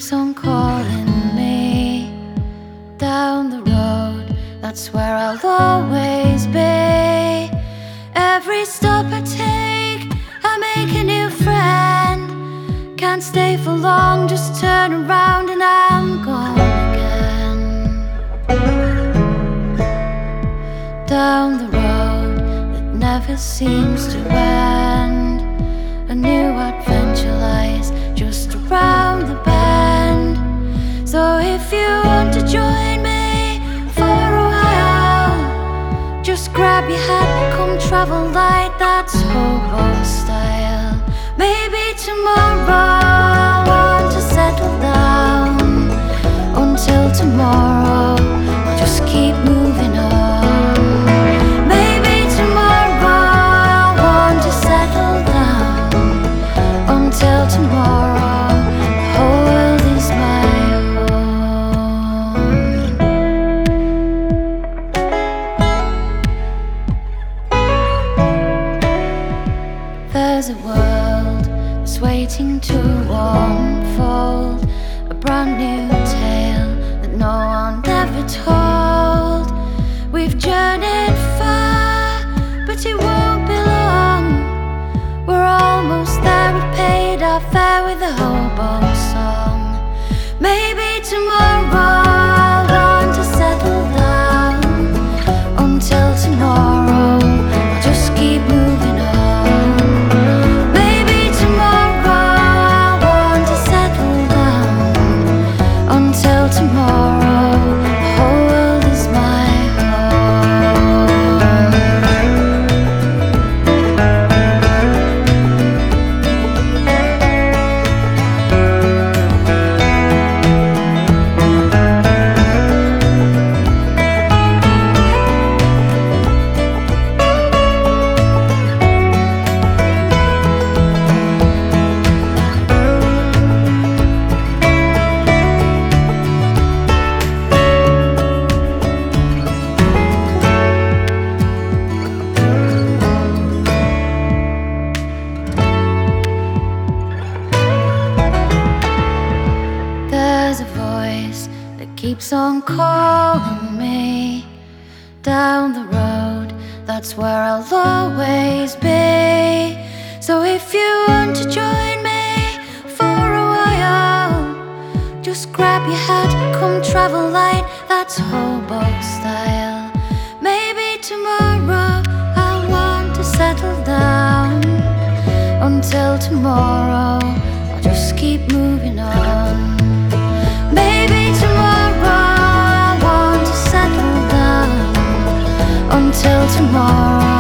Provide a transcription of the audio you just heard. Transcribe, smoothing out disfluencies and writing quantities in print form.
keeps on calling me down the road. That's where I'll always be. Every stop I take, I make a new friend. Can't stay for long, just turn around and I'm gone again. Down the road that never seems to end, a new adventure lies just around the bend. So if you want to join me for a while, just grab your hat, come travel light, that's hobo style. Maybe tomorrow I want to settle down. Until tomorrow I'll just keep moving on. Maybe tomorrow I want to settle down. Until tomorrow the whole world is my home. There's a world that's waiting to unfold, a brand new tale that no one ever told. We've journeyed far, but it won't be long. We're almost there, we've paid our fare with a hobo song. Maybe tomorrow I'll want to settle down. Until tomorrow I'll just keep moving on. Maybe tomorrow I want to settle down. Until tomorrow the whole world is my home. There's a voice that keeps on calling me down the road. That's where I'll always be. So if you want to join me for a while, just grab your hat, come travel light, that's hobo style. Maybe tomorrow I'll want to settle down. Until tomorrow I'll just keep moving on. Maybe tomorrow I want to settle down. Until tomorrow